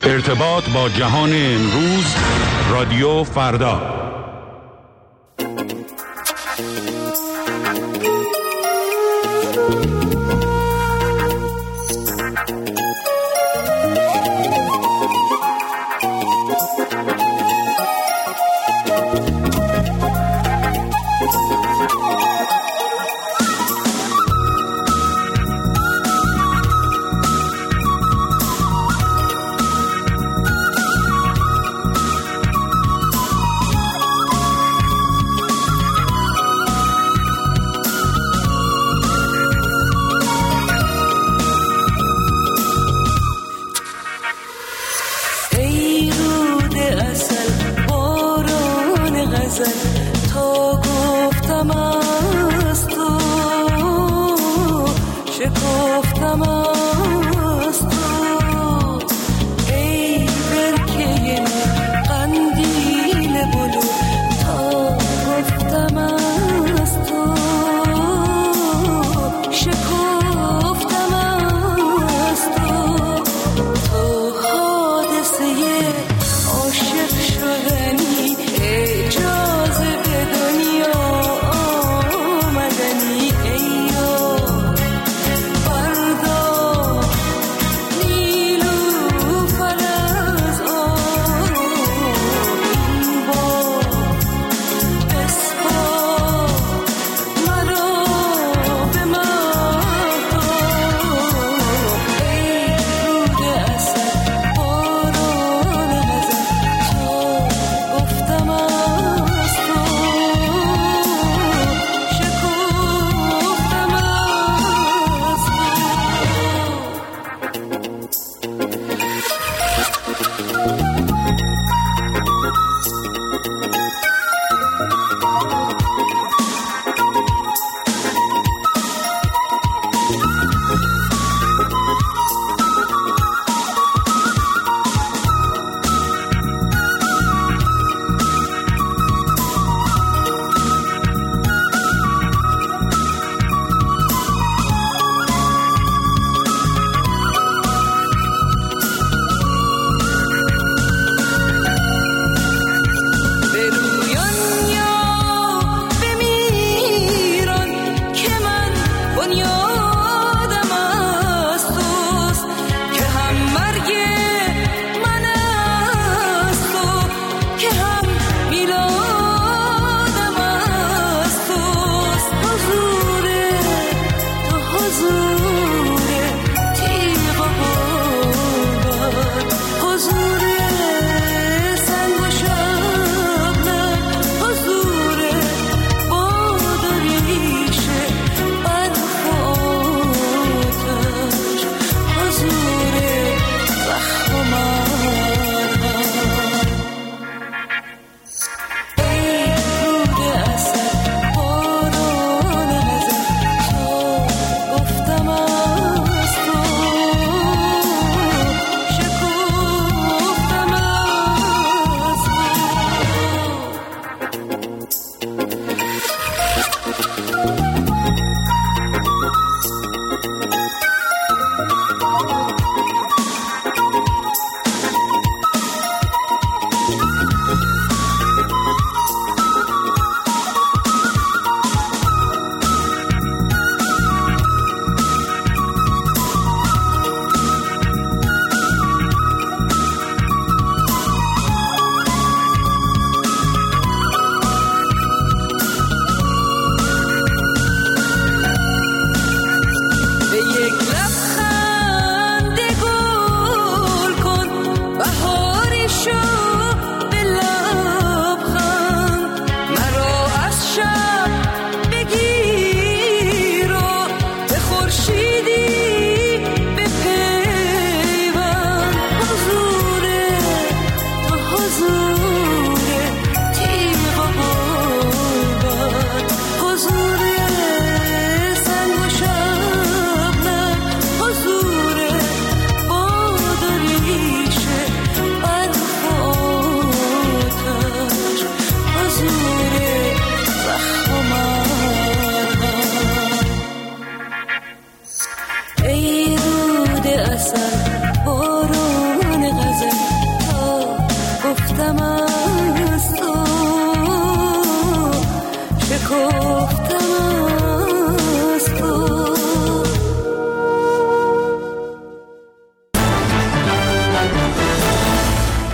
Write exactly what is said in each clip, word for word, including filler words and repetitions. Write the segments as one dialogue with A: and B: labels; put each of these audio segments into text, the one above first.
A: ارتباط با جهان امروز، رادیو فردا.
B: دنیا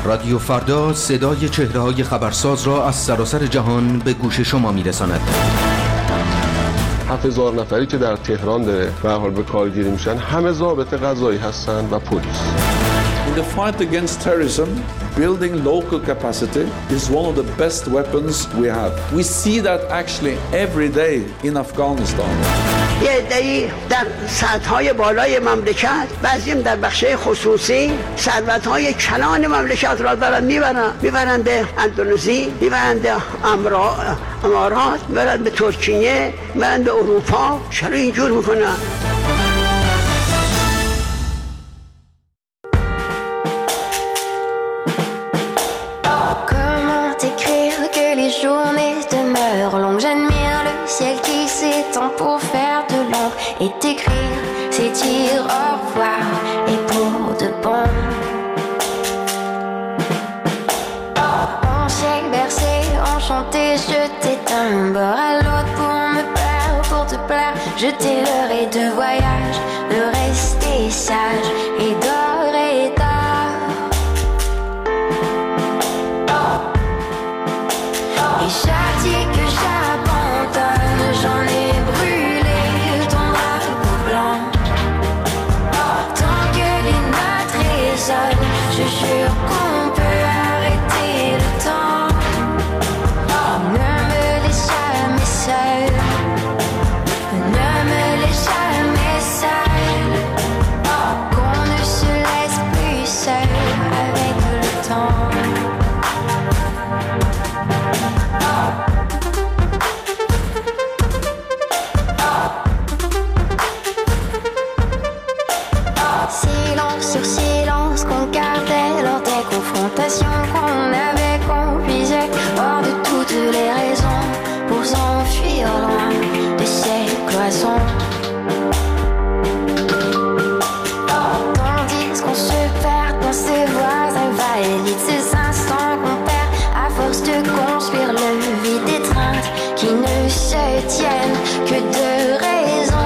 B: رادیو فردا صدای چهره‌های خبرساز را از سراسر جهان به گوش شما می‌رساند.
C: هفت هزار نفری که در تهران داره به هر حال به کارگیری میشن، همه ضابط قضایی هستن و پلیس.
D: In the fight against terrorism, building local capacity is one of the best weapons we have. We see that actually every day in Afghanistan.
E: یه عده‌ای در سطح‌های بالای مملکت، بعضیم در بخش خصوصی، ثروت‌های کلان مملکت را دارن میبرن، میبرن به اندونزی، میبرن به امارات، میبرن به ترکیه، میبرن به اروپا. چرا اینجور میکنن؟
F: Journées demeurent longues, j'admire le ciel qui s'étend pour faire de l'ombre et t'écrire, c'est dire au revoir et pour de bon. On s'est bercé, enchanté, je t'éteins un bord à l'autre pour me perdre, pour te plaire, je t'ai leurré de voyage, de rester sage et d'or et d'or. Et chaque dit que j'abandonne, j'en ai brûlé ton drapeau blanc. Tant que les notes résonnent, je jure qu'on peut arrêter le temps. Ne me laisse jamais seule, ne me laisse jamais seule, qu'on ne se laisse plus seul avec le temps. Silence sur silence qu'on gardait lors des confrontations qu'on avait, qu'on puisait hors de toutes les raisons pour s'enfuir loin de ces cloisons. Tandis qu'on se perd dans ces voies invalides, ces instants qu'on perd à force de construire le vide, étreinte qui ne se tiennent que de raison.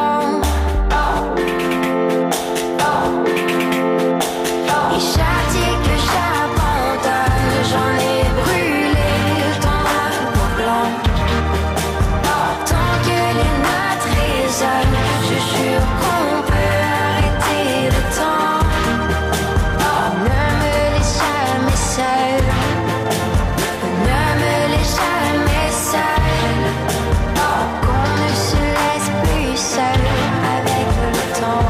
F: Et chaque dit que j'abandonne, j'en ai brûlé ton drapeau blanc. Tant que les notes résonnent, je jure qu'on peut arrêter le temps. Ne me laisse jamais seule, ne me laisse jamais seule, qu'on ne se laisse plus seul avec le temps.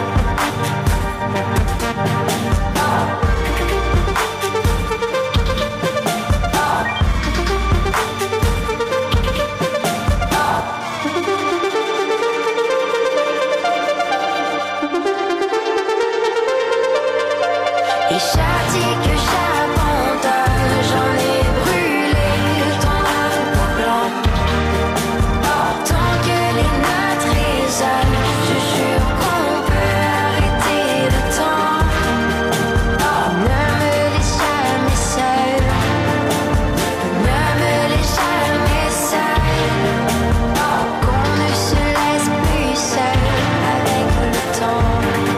F: Et chaque dit que j'abandonne, j'en ai brûlé ton drapeau blanc. Tant que les notes résonnent, je jure qu'on peut arrêter le temps. Ne me laisse jamais seule, ne me laisse jamais seule, qu'on ne se laisse plus seul avec le temps.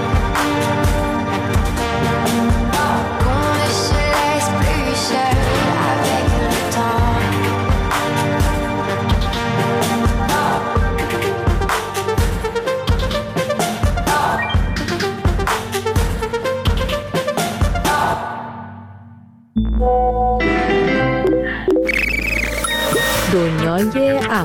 F: Qu'on ne se laisse plus seul avec le temps.
G: دنیای اپ.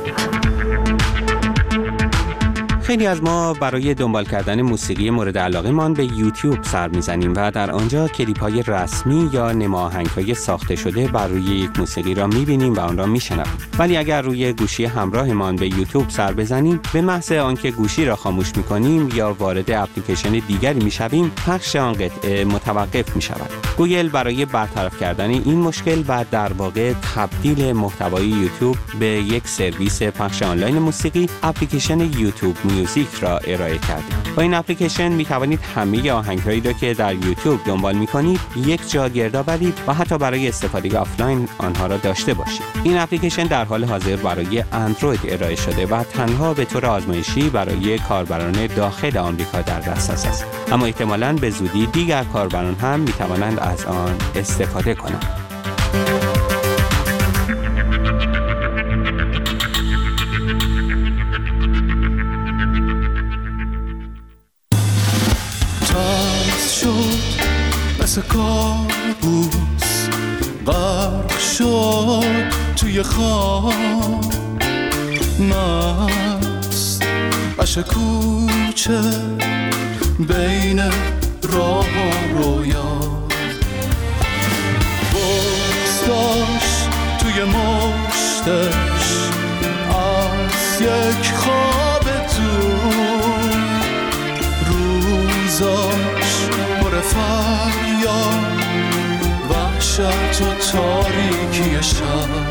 H: خیلی از ما برای دنبال کردن موسیقی مورد علاقه مان به یوتیوب سر میزنیم و در آنجا کلیپ های رسمی یا نماهنگ های ساخته شده بر روی یک موسیقی را میبینیم و آن را میشنویم. ولی اگر روی گوشی همراه مان به یوتیوب سر بزنیم، به محض آنکه گوشی را خاموش میکنیم یا وارد اپلیکیشن دیگری میشویم، پخش آن قطعه متوقف میشود. گوگل برای برطرف کردن این مشکل و در واقع تبدیل محتوای یوتیوب به یک سرویس پخش آنلاین موسیقی، اپلیکیشن یوتیوب میوزیک را ارائه کردیم. با این اپلیکیشن می توانید همه آهنگ‌هایی را که در یوتیوب دنبال می‌کنید یک جا گردآورید و حتی برای استفاده آفلاین آنها را داشته باشید. این اپلیکیشن در حال حاضر برای اندروید ارائه شده و تنها به طور آزمایشی برای کاربران داخل آمریکا در دسترس است. اما احتمالاً به زودی دیگر کاربران هم می توانند از آن استفاده کنند.
G: تاز شد مثل کابوس، غرق شد توی خواب، مست بشه کوچه بین راه و رویا، بغض داشت توی مشتش از یک خواب دور، روزاش پر فریاد، وحشت و تاریکی شب،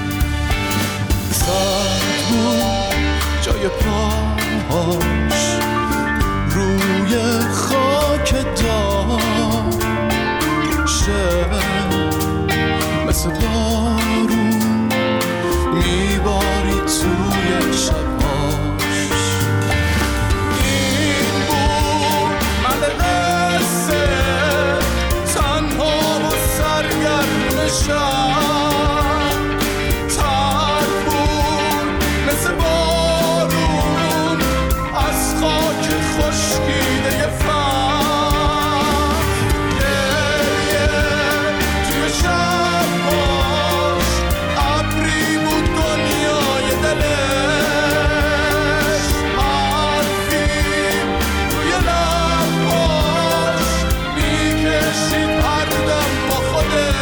G: سرد بود جای پاهاش روی خاک دار، شب مثل بارون میباری توی شباش. این بود من قصه تنها و سرگرم شب، تر بود مثل بارون از خاک خشکیده فهم، گریه توی شباش ابری بود دنیای دلش، حرفی توی لباش میکشید هر دم با خودش.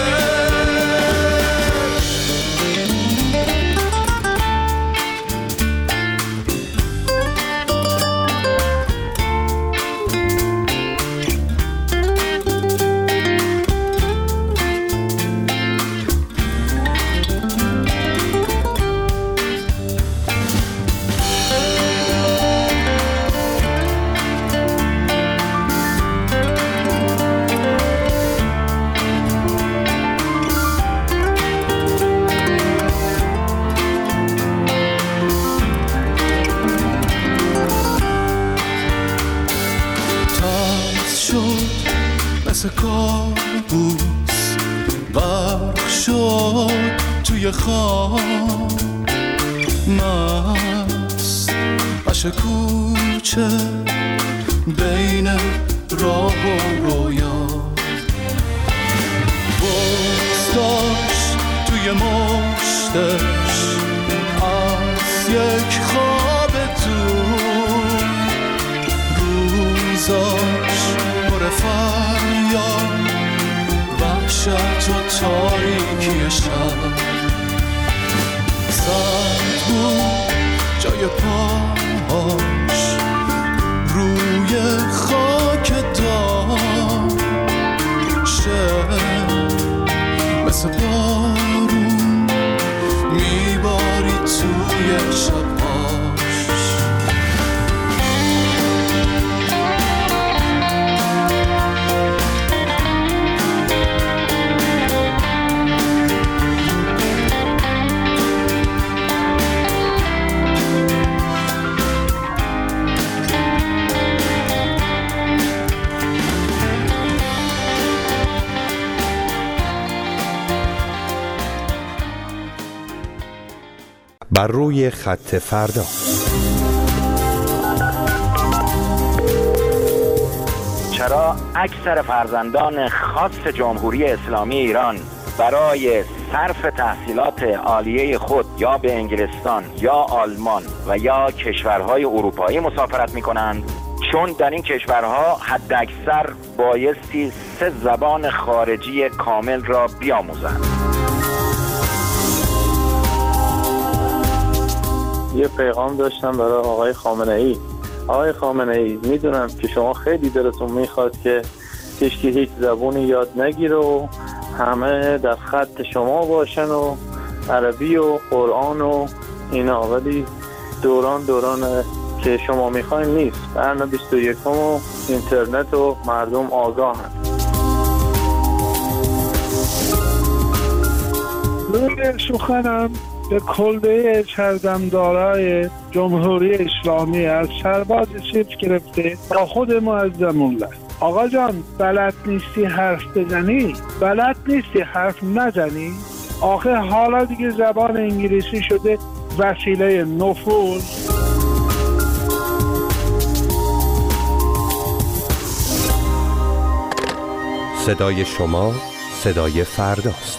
G: تاز شد مثل کابوس، غرق شد توی خواب، مست بشه کوچه بین راه و رویا، بغض داشت توی مشتش از یک خواب دور، روزاش پر فریاد، وحشت و تاریکی شب، سرد بود جای پاهاش روی خاک دار، شب مثل بارون میباری توی شباش.
I: بر روی خط فردا.
J: چرا اکثر فرزندان خاص جمهوری اسلامی ایران برای صرف تحصیلات عالیه خود یا به انگلستان یا آلمان و یا کشورهای اروپایی مسافرت می کنند؟ چون در این کشورها حداکثر بایستی سه زبان خارجی کامل را بیاموزند.
K: یه پیغام داشتم برای آقای خامنه ای. آقای خامنه ای، میدونم که شما خیلی دلتون میخواد که هیچ هیچ زبونی یاد نگیره و همه در خط شما باشن و عربی و قرآن و اینا، ولی دوران دوران که شما میخواین نیست. قرن بیست و یکم و اینترنت و مردم آگاهن.
L: روی سخنم به کلبه چردمدارای جمهوری اسلامی از سرباز سیف گرفته تا خود معظم‌الله. آقا جان بلد نیستی حرف بزنی؟ بلد نیستی حرف نزنی؟ آخه حالا دیگه زبان انگلیسی شده وسیله نفوذ.
I: صدای شما صدای فرداست.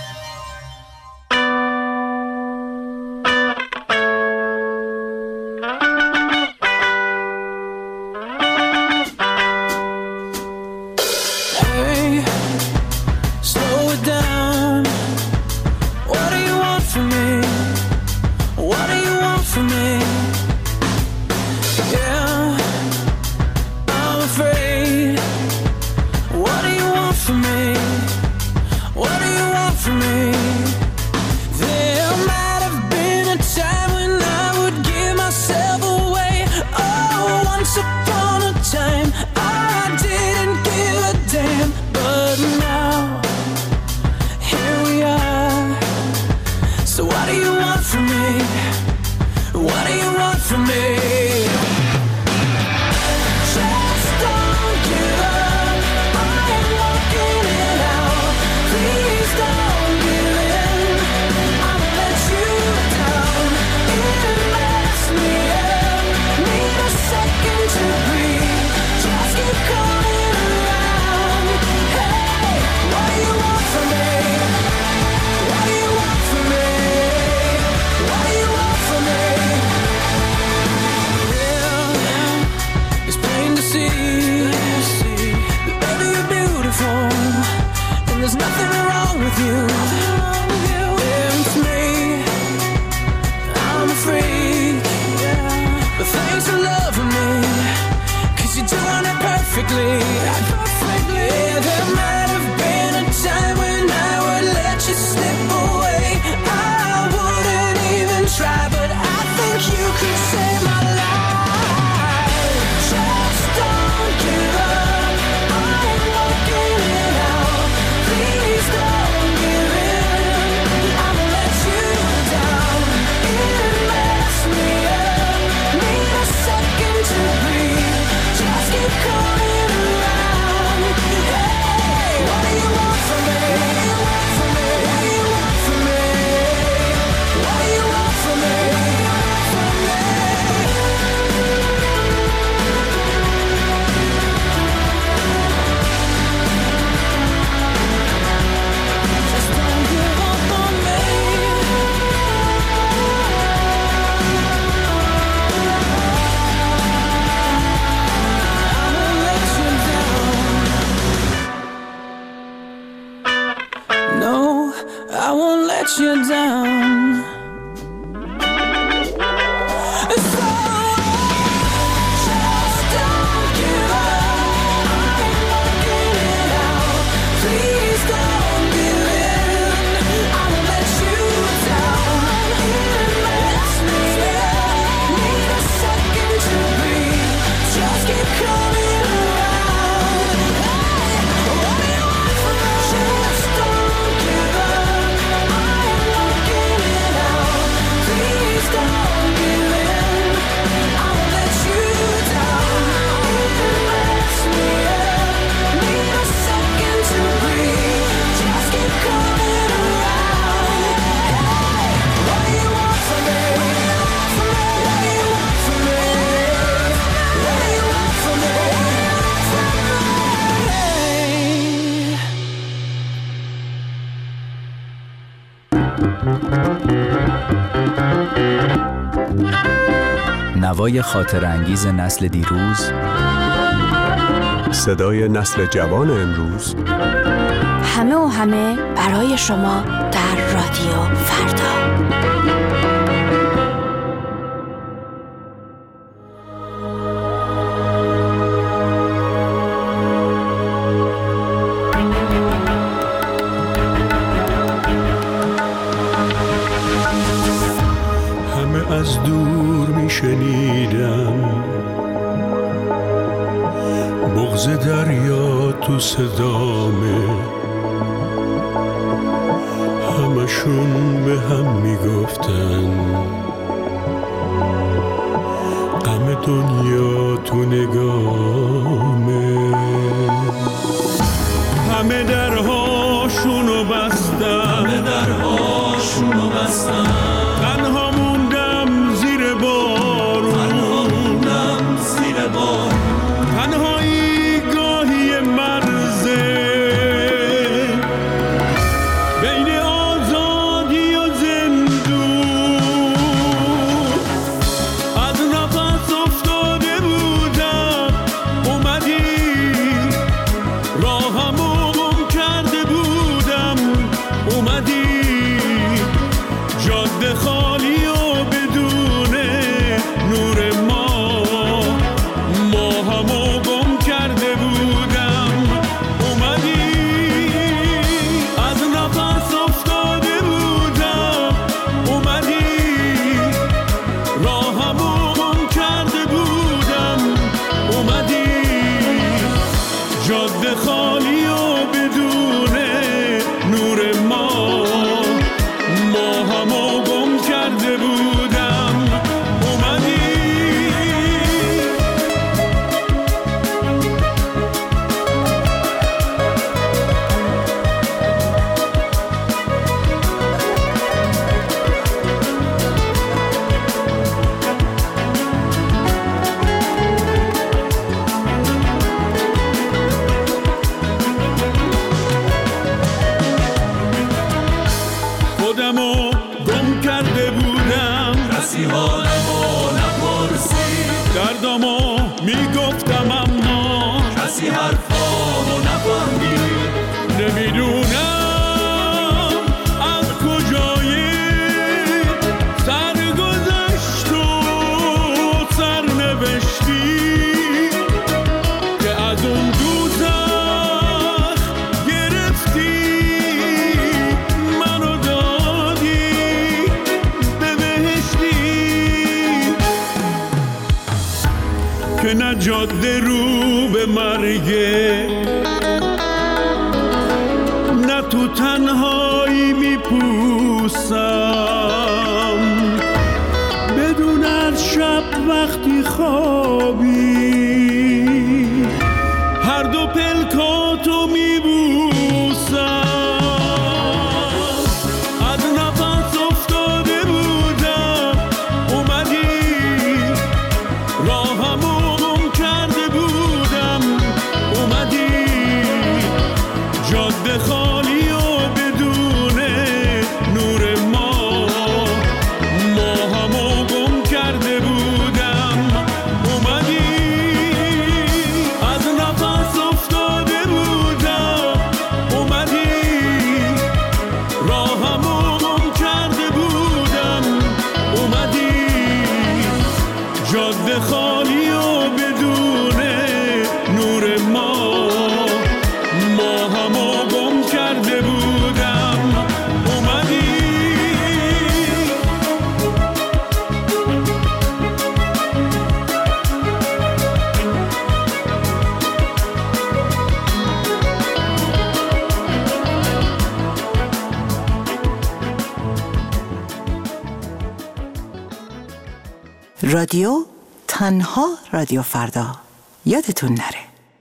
M: نوای خاطر انگیز نسل دیروز،
N: صدای نسل جوان امروز،
O: همه و همه برای شما در رادیو فردا.
G: همه از دور می شنیدم تو صدامه، همشون به هم میگفتن غم دنیا تو نگامه. همه درهاشونو بستن، همه درهاشونو بستن، تنها موندم زیر بارون، تنها موندم زیر بارون. تنهایی گاهی مرزه بین آزادی و زندون، از نفس افتاده بودم اومدی، راهمو گم کرده بودم اومدی، جاده خالی و بدون نور ما، ما همو گم کرده بودم اومدی، از نفس افتاده بودم اومدی، راهمو گم کرده بودم اومدی، جاده خالی و بدون نور ما، ما همو گم کرده بودم اومدی. خودمو گم کرده بودم، کسی حالمو نپرسید، دردمو میگفتم اما کسی حرفامو نفهمید. نمیدونم از کجای سرگذشت و سرنوشتی که از اون دوزخ گرفتی منو دادی به بهشتی، که نه جاده رو به مرگه، نه تو تنهایی میپوسم، بدون از شب وقتی خوابی هر دو پلکاتو میبوسم، از نفس افتاده بودم اومدی، راهمو گم کرده بودم اومدی، جاده خالی و بدون نور ما، ما همو گم کرده بودم اومدی، از نفس افتاده بودم اومدی، راهمو گم کرده بودم اومدی، جاده خالی و بدون نور ما، ما همو گم کرده بودم اومدی.
P: رادیو تنها رادیو فردا، یادتون نره.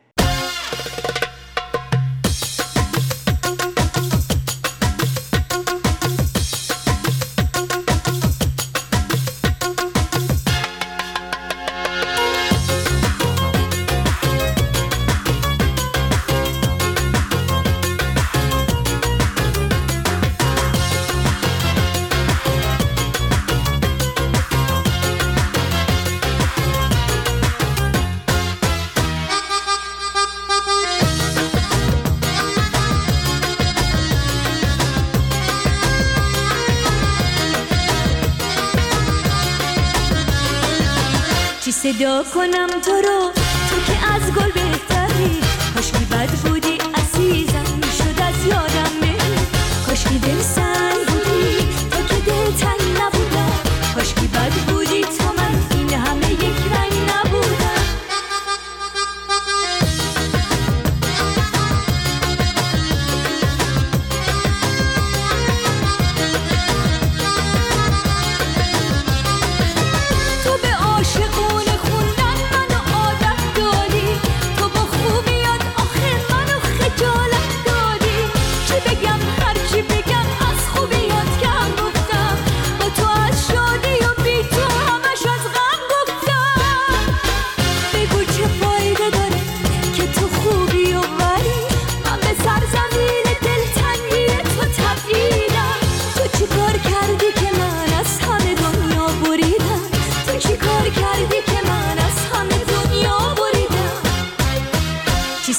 Q: صدا کنم تو رو، تو که از گل بهتری، کاشکی بد بودی عزیزم شد از یادم بری، کاشکی دل سنگ بودی تو که دل تنگ نبودم، کاشکی بد بودی تا من این همه یک رنگ نبودم.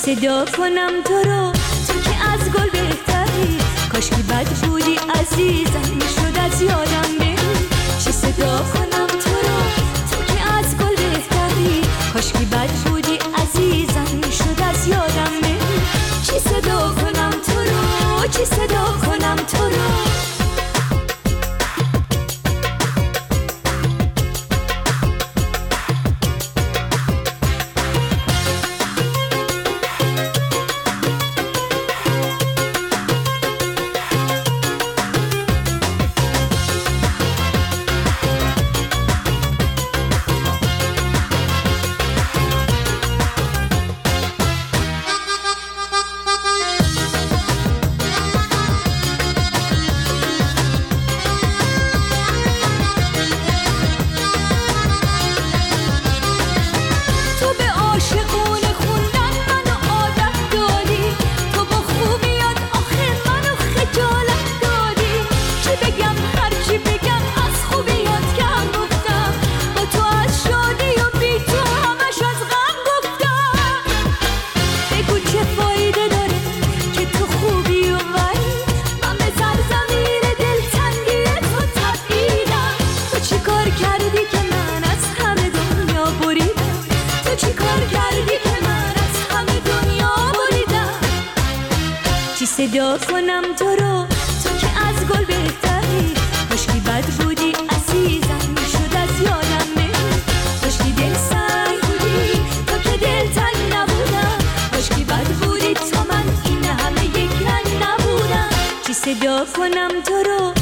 Q: صدا کنم تو رو، تو که از گل بهتری، کاش که بد بودی عزیزم شد از یادم بری. چی صدا کنم تو رو، تو که از گل بهتری، کاش که بد بودی عزیزم شد از یادم بری. چی صدا کنم تو رو، چی صدا کنم تو رو. صدا کنم تو رو، تو که از گل بهتری، کاش که بد بودی عزیزم شد از یادم بری. کاش که دل سنگ بودی، تو که دل تنگ نبودم، کاش که بد بودی تو من این همه یک رنگ نبودم. چی صدا کنم تو رو،